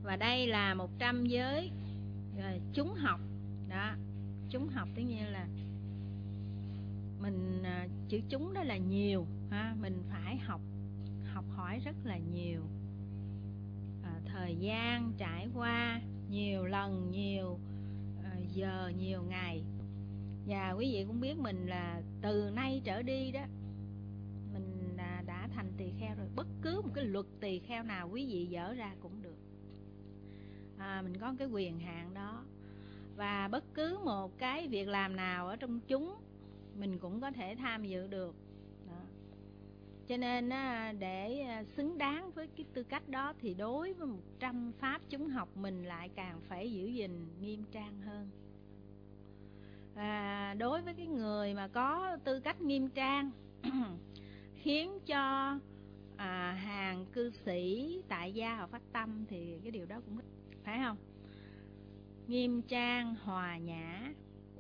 Và đây là 100 giới chúng học đó. Chúng học tất nhiên là mình chữ chúng đó là nhiều ha, mình phải học hỏi rất là nhiều, thời gian trải qua nhiều lần, nhiều giờ, nhiều ngày. Và quý vị cũng biết mình là từ nay trở đi đó, mình đã thành tỳ kheo rồi. Bất cứ một cái luật tỳ kheo nào quý vị dở ra cũng được, mình có cái quyền hạn đó. Và bất cứ một cái việc làm nào ở trong chúng mình cũng có thể tham dự được đó. Cho nên để xứng đáng với cái tư cách đó thì đối với 100 pháp chúng học mình lại càng phải giữ gìn nghiêm trang hơn. Đối với cái người mà có tư cách nghiêm trang khiến cho hàng cư sĩ tại gia họ phát tâm thì cái điều đó cũng phải không? Nghiêm trang, hòa nhã.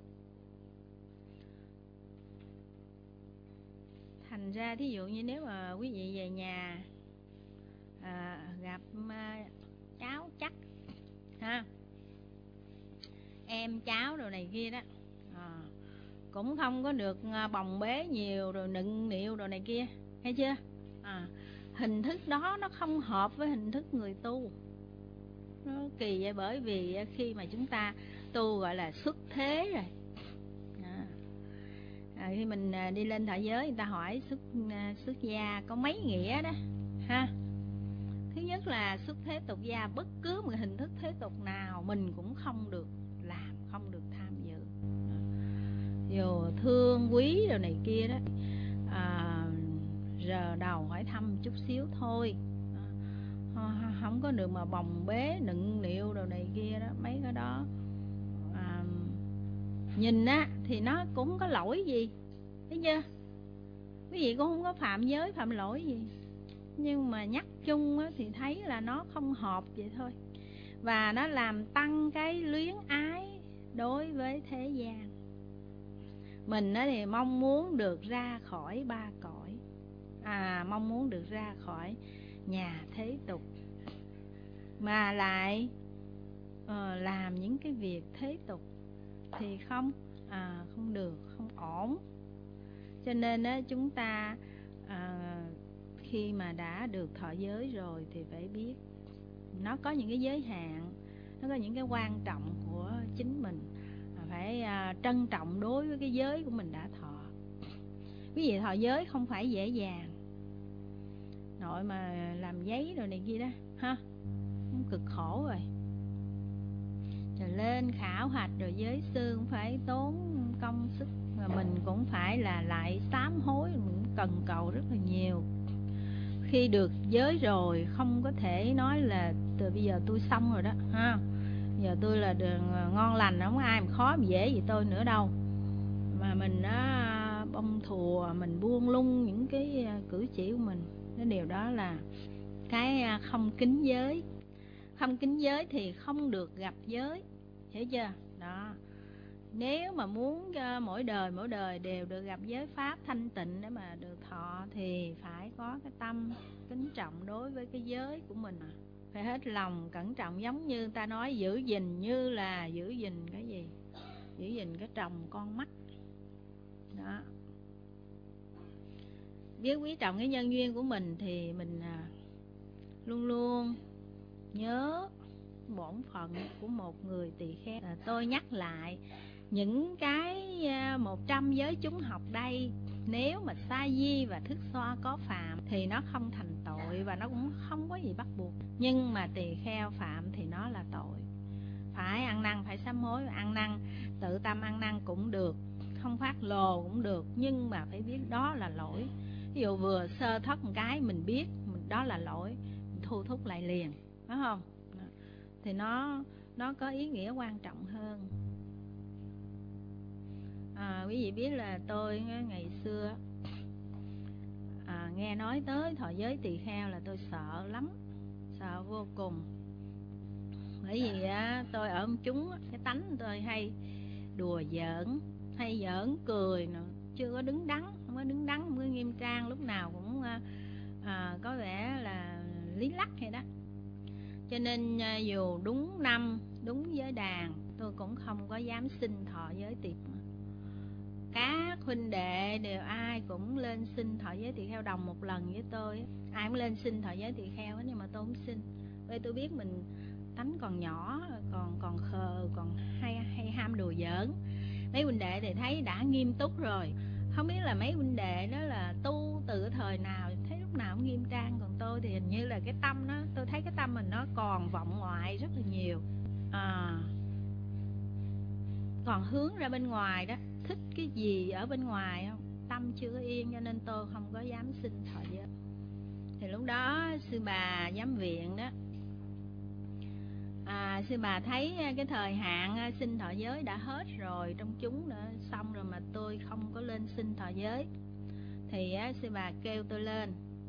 Thành ra thí dụ như nếu mà quý vị về nhà gặp cháu chắc ha, em cháu đồ này kia đó, cũng không có được bồng bế nhiều rồi nựng nịu đồ này kia, thấy chưa? Hình thức đó nó không hợp với hình thức người tu. Nó kỳ vậy, bởi vì khi mà chúng ta tu gọi là xuất thế rồi. Khi mình đi lên thọ giới, người ta hỏi xuất gia có mấy nghĩa đó ha. Thứ nhất là xuất thế tục gia, bất cứ một hình thức thế tục nào mình cũng không được làm, không được tham dự. Dù thương quý rồi này kia đó, rờ đầu hỏi thăm chút xíu thôi, không có được mà bồng bế nựng nịu đồ này kia đó. Mấy cái đó nhìn thì nó cũng có lỗi gì, thấy chưa? Quý vị cũng không có phạm giới phạm lỗi gì, nhưng mà nhắc chung thì thấy là nó không hợp vậy thôi. Và nó làm tăng cái luyến ái đối với thế gian. Mình thì mong muốn được ra khỏi ba cõi, mong muốn được ra khỏi nhà thế tục, mà lại làm những cái việc thế tục thì không được, không ổn. Cho nên chúng ta khi mà đã được thọ giới rồi thì phải biết nó có những cái giới hạn, nó có những cái quan trọng của chính mình, phải trân trọng đối với cái giới của mình đã thọ. Quý vị thọ giới không phải dễ dàng, nội mà làm giấy rồi này kia đó ha, cực khổ rồi. Rồi lên khảo hạch rồi giới sư cũng phải tốn công sức, và mình cũng phải là lại sám hối, mình cần cầu rất là nhiều. Khi được giới rồi không có thể nói là từ bây giờ tôi xong rồi đó ha, giờ tôi là ngon lành, không có ai mà khó mà dễ gì tôi nữa đâu. Mà mình bông thùa, mình buông lung những cái cử chỉ của mình. Cái điều đó là cái không kính giới. Không kính giới thì không được gặp giới, hiểu chưa? Đó. Nếu mà muốn mỗi đời đều được gặp giới pháp thanh tịnh để mà được thọ thì phải có cái tâm kính trọng đối với cái giới của mình, phải hết lòng cẩn trọng. Giống như ta nói giữ gìn như là giữ gìn cái gì? Giữ gìn cái tròng con mắt đó. Biết quý trọng cái nhân duyên của mình thì mình luôn luôn nhớ bổn phận của một người tỳ kheo. Tôi nhắc lại những cái 100 giới chúng học đây, nếu mà sa di và thức xoa có phạm thì nó không thành tội và nó cũng không có gì bắt buộc. Nhưng mà tỳ kheo phạm thì nó là tội. Phải ăn năn, phải sám hối. Ăn năn, tự tâm ăn năn cũng được, không phát lồ cũng được, nhưng mà phải biết đó là lỗi. Ví dụ vừa sơ thất một cái mình biết đó là lỗi, mình thu thúc lại liền, phải không? Thì nó có ý nghĩa quan trọng hơn. Quý vị biết là tôi ngày xưa nghe nói tới thọ giới tỳ kheo là tôi sợ lắm, sợ vô cùng. Bởi vì tôi ở chúng, cái tánh tôi hay đùa giỡn, hay giỡn cười, chưa có đứng đắn, không có đứng đắn, không có nghiêm trang, lúc nào cũng có vẻ là lý lắc hay đó. Cho nên dù đúng năm, đúng giới đàn, tôi cũng không có dám xin thọ giới tỳ. Các huynh đệ đều ai cũng lên xin thọ giới tỳ kheo đồng một lần với tôi. Ai cũng lên xin thọ giới tỳ kheo nhưng mà tôi không xin. Bởi tôi biết mình tánh còn nhỏ, còn khờ, còn hay ham đùa giỡn. Mấy huynh đệ thì thấy đã nghiêm túc rồi. Không biết là mấy huynh đệ đó là tu từ thời nào, thấy lúc nào cũng nghiêm trang. Còn tôi thì hình như là cái tâm nó, tôi thấy cái tâm mình nó còn vọng ngoại rất là nhiều, còn hướng ra bên ngoài đó, thích cái gì ở bên ngoài không, tâm chưa có yên, cho nên tôi không có dám xin thọ giới. Thì lúc đó sư bà giám viện đó, sư bà thấy cái thời hạn xin thọ giới đã hết rồi trong chúng nữa, xong rồi mà tôi không có lên xin thọ giới, thì sư bà kêu tôi lên.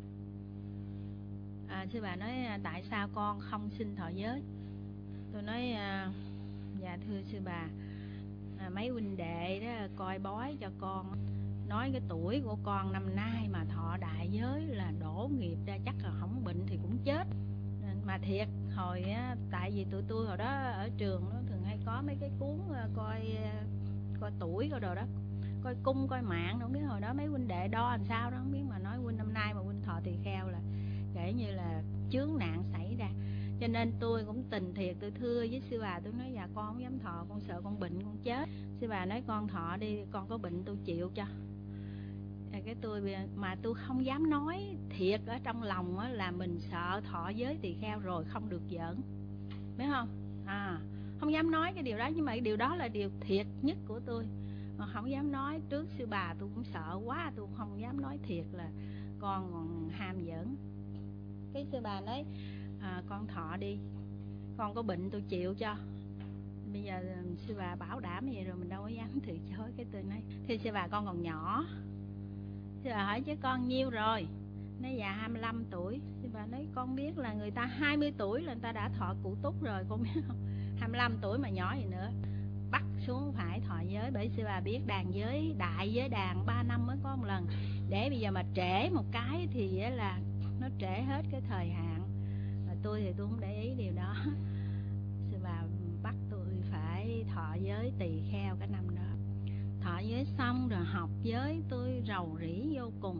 Sư bà nói tại sao con không xin thọ giới. Tôi nói dạ thưa sư bà, mấy huynh đệ đó coi bói cho con, nói cái tuổi của con năm nay mà thọ đại giới là đổ nghiệp ra, chắc là không bệnh thì cũng chết. Mà thiệt hồi á, tại vì tụi tôi hồi đó ở trường nó thường hay có mấy cái cuốn coi tuổi coi đồ đó, coi cung coi mạng, không biết hồi đó mấy huynh đệ đo làm sao đó không biết, mà nói huynh năm nay mà huynh thọ tỳ kheo là kể như là chướng nạn xảy ra. Cho nên tôi cũng tình thiệt, tôi thưa với sư bà, tôi nói dạ con không dám thọ, con sợ con bệnh con chết. Sư bà nói con thọ đi, con có bệnh tôi chịu cho. Cái tôi mà tôi không dám nói thiệt ở trong lòng á, là mình sợ thọ giới tỳ kheo rồi không được giỡn, biết không? Không dám nói cái điều đó, nhưng mà cái điều đó là điều thiệt nhất của tôi, mà không dám nói trước sư bà. Tôi cũng sợ quá, tôi không dám nói thiệt là con còn ham giỡn. Cái sư bà nói con thọ đi, con có bệnh tôi chịu cho. Bây giờ sư bà bảo đảm vậy rồi mình đâu có dám từ chối. Cái tôi nói thì sư bà con còn nhỏ. Sư bà hỏi chứ con nhiêu rồi? Nói dạ 25 tuổi. Sư bà nói con biết là người ta 20 tuổi là người ta đã thọ cụ túc rồi, con biết không? 25 tuổi mà nhỏ gì nữa, bắt xuống phải thọ giới. Bởi sư bà biết đàn giới, đại giới đàn 3 năm mới có một lần. Để bây giờ mà trễ một cái thì là nó trễ hết cái thời hạn. Mà tôi thì tôi không để ý điều đó. Sư bà bắt tôi phải thọ giới tỳ kheo cái năm đó. Thọ giới xong rồi học giới tôi rầu rĩ vô cùng.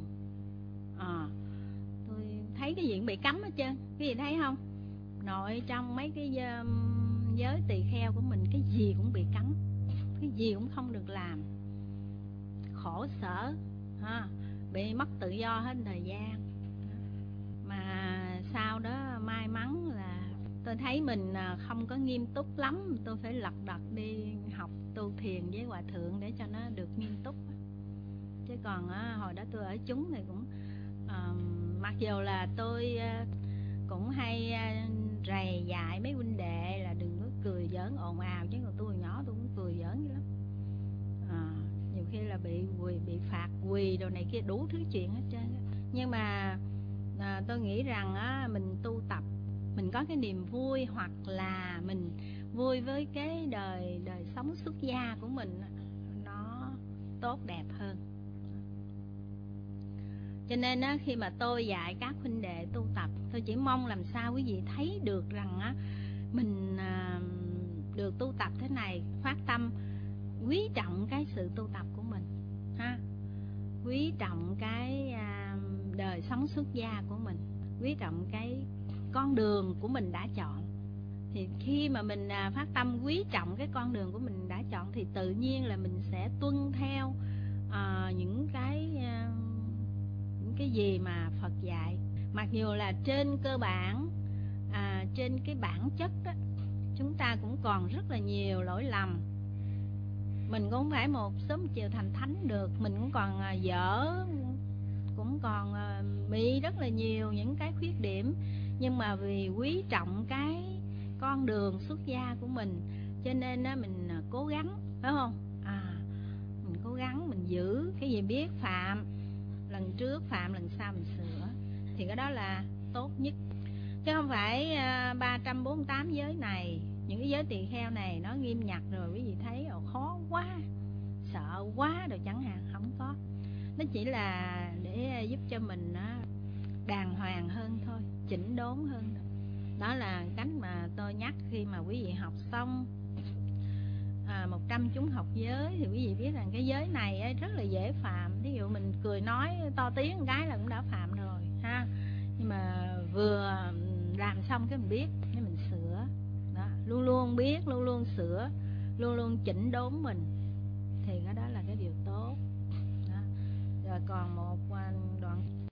Tôi thấy cái gì cũng bị cấm hết trơn. Cái gì thấy không? Nội trong mấy cái giới tỳ kheo của mình cái gì cũng bị cấm, cái gì cũng không được làm, khổ sở bị mất tự do hết thời gian. Mà sau đó may mắn là tôi thấy mình không có nghiêm túc lắm, tôi phải lật đật đi học tu thiền với hòa thượng để cho nó được nghiêm túc. Chứ còn hồi đó tôi ở chúng thì cũng mặc dù là tôi cũng hay rầy dạy mấy huynh đệ là đừng có cười giỡn ồn ào, chứ còn tôi nhỏ tôi cũng cười giỡn dữ lắm. Nhiều khi là bị phạt quỳ đồ này kia đủ thứ chuyện hết trơn. Nhưng mà tôi nghĩ rằng mình tu tập, mình có cái niềm vui, hoặc là mình vui với cái đời sống xuất gia của mình, nó tốt đẹp hơn. Cho nên khi mà tôi dạy các huynh đệ tu tập, tôi chỉ mong làm sao quý vị thấy được rằng mình được tu tập thế này, phát tâm quý trọng cái sự tu tập của mình, quý trọng cái đời sống xuất gia của mình, quý trọng cái con đường của mình đã chọn. Thì khi mà mình phát tâm quý trọng cái con đường của mình đã chọn, thì tự nhiên là mình sẽ tuân theo những cái gì mà Phật dạy. Mặc dù là trên cơ bản, trên cái bản chất đó, chúng ta cũng còn rất là nhiều lỗi lầm. Mình cũng không phải một sớm chiều thành thánh được, mình cũng còn dở, cũng còn bị rất là nhiều những cái khuyết điểm. Nhưng mà vì quý trọng cái con đường xuất gia của mình, cho nên mình cố gắng, phải không? Mình cố gắng, mình giữ cái gì biết phạm, lần trước phạm lần sau mình sửa, thì cái đó là tốt nhất. Chứ không phải 348 giới này, những cái giới tỳ kheo này nó nghiêm ngặt rồi quý vị thấy khó quá, sợ quá rồi chẳng hạn, không có. Nó chỉ là để giúp cho mình đàng hoàng hơn thôi, chỉnh đốn hơn thôi. Đó là cách mà tôi nhắc khi mà quý vị học xong 100 chúng học giới thì quý vị biết rằng cái giới này rất là dễ phạm. Ví dụ mình cười nói to tiếng một cái là cũng đã phạm rồi ha. Nhưng mà vừa làm xong cái mình biết, cái mình sửa đó. Luôn luôn biết, luôn luôn sửa, luôn luôn chỉnh đốn mình, thì cái đó là cái điều tốt đó. Rồi còn một đoạn